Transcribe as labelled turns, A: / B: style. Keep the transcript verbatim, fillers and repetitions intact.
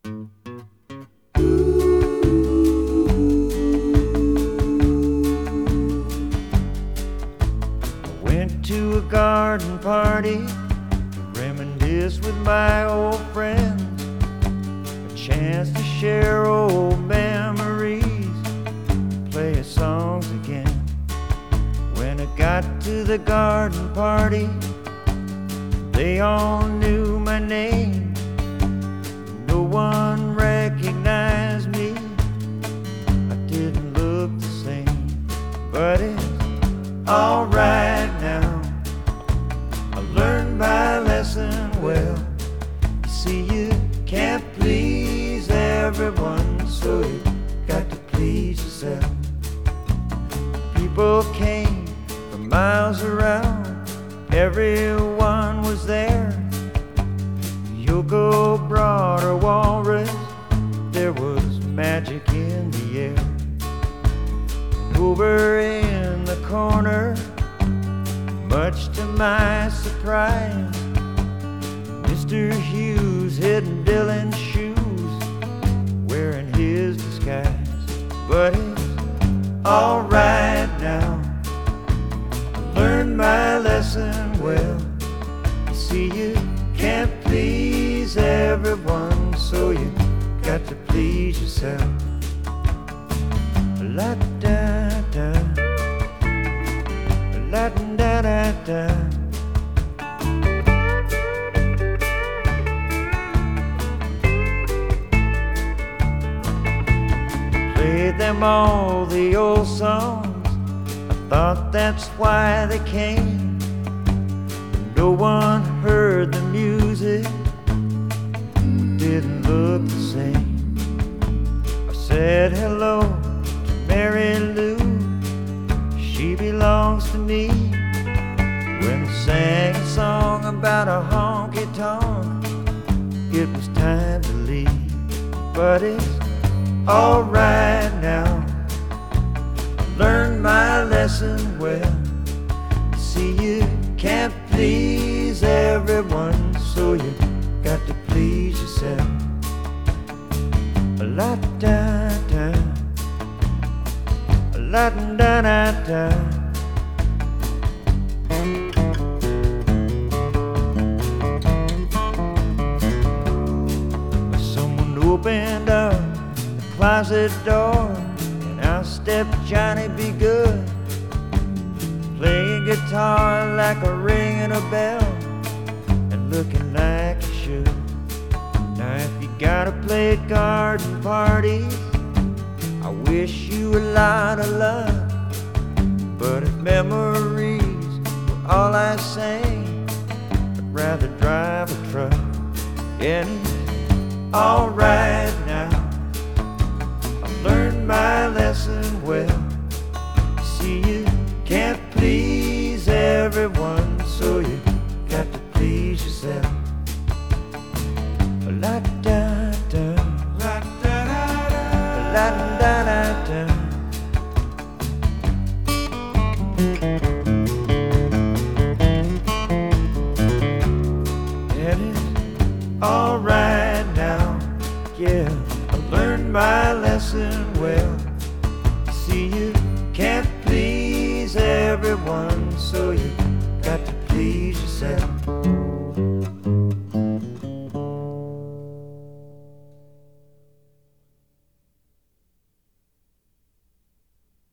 A: Went to a garden party to reminisce with my old friends, a chance to share old memories, play songs again. When I got to the garden party, they all knew my name. No one recognized me. I didn't look the same, but it's alright now. I learned my lesson well. You see, you can't please everyone, so you got to please yourself. People came from miles around, everyone was there. Yoko brought her walrus, there was magic in the air. And over in the corner, much to my surprise, Mister Hughes hid Dylan's shoes, wearing his disguise. But it's alright now, I learned my lesson well. You see, you can't please everyone, so you got to please yourself. La da da, la da da da. Played them all the old songs, I thought that's why they came. No one heard the music, we didn't look the same. I said hello to Mary Lou, she belongs to me. When I sang a song about a honky-tonk, it was time to leave. But it's alright now, I learned my lesson well. See, you can't please everyone, so you got to please yourself. La da da, la da da da. Someone opened up the closet door, and out stepped Johnny B. Good, playing guitar like a ringing a bell, and looking like he should. Now if you gotta play at garden parties, I wish you a lot of luck. But if memories were all I sang, I'd rather drive a truck. And it's alright now, I learned my lesson well. See, you can't please everyone, so you got to please yourself. La da da, la da da da, la da da da. And it's alright now, yeah, I learned my lesson well. See, you can't please everyone, so you got to please yourself.